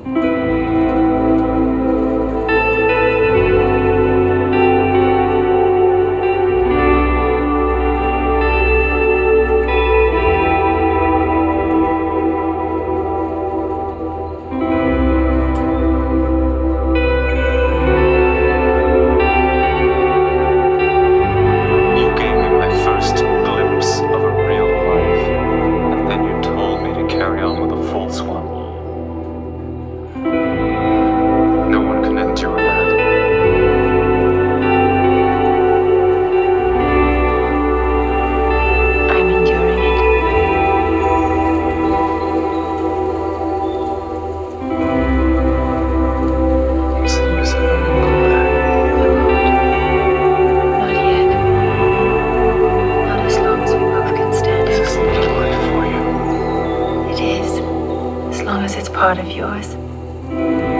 You gave me my first glimpse of a real life, and then you told me to carry on with a false one. No one can endure that. I'm enduring it. So you said I won't come back. I won't. Not yet. Not as long as we both can stand This it. isn't the life for you. It is. As long as it's part of yours.